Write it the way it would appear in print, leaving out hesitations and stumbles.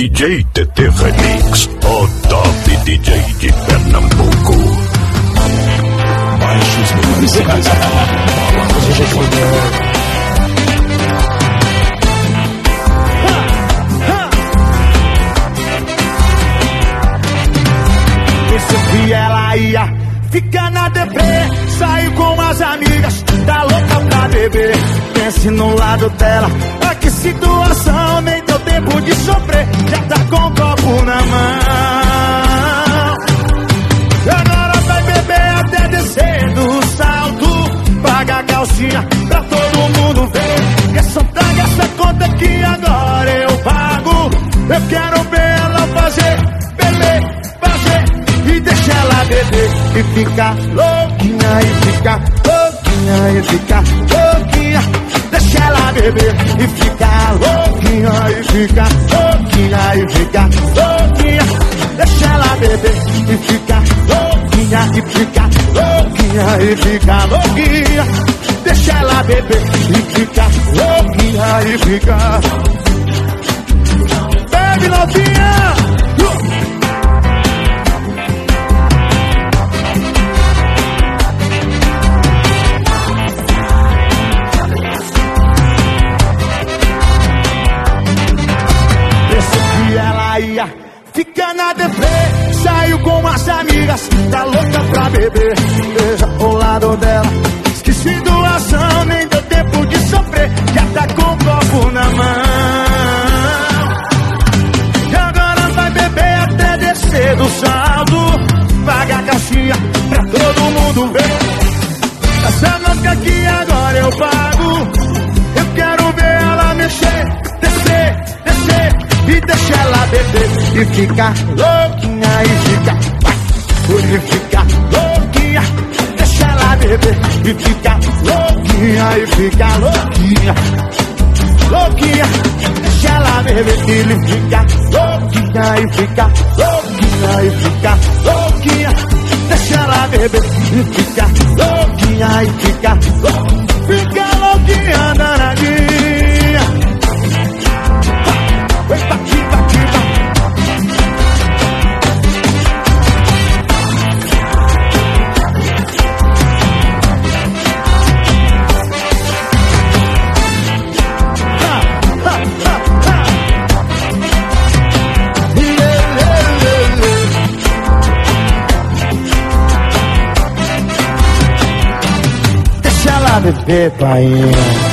DJ TT Remix, o top DJ de Pernambuco. Baixos musicais. Esse dia ela ia ficar na deprê, saiu com as amigas, tá louca pra beber. Pense no lado dela, olha que situação, nem deu tempo de sofrer, já tá com o copo na mão. E agora vai beber até descer do salto, paga a calcinha pra todo mundo ver. Paga essa conta que agora eu pago. Eu quero ver ela fazer, beber, fazer e deixa ela beber e ficar louquinha, e ficar louquinha, e ficar louquinha. Deixa ela beber e ficar louquinha, e ficar louquinha, e ficar louquinha. Deixa ela beber e ficar louquinha, e ficar louquinha, e ficar louquinha. Deixa ela beber e ficar louquinha, e ficar. Bebe, novinha! Fica na deprê, saiu com as amigas, tá louca pra beber. Veja o lado dela, esqueci doação, nem deu tempo de sofrer, já tá com o copo na mão. E agora vai beber até descer do saldo, paga a calcinha pra todo mundo ver. Essa noite que agora eu pago, eu quero ver ela mexer, descer, descer. E deixa ela beber e ficar louquinha, e ficar, e ficar louquinha. Deixa ela beber e ficar louquinha, e ficar louquinha, louquinha. Deixa ela beber e ficar louquinha, e ficar louquinha, e ficar louquinha. Deixa ela beber e ficar louquinha, e ficar louquinha. Fica louquinha, danadinha. Eita, quiba, quiba. Deixa ela beber, pai.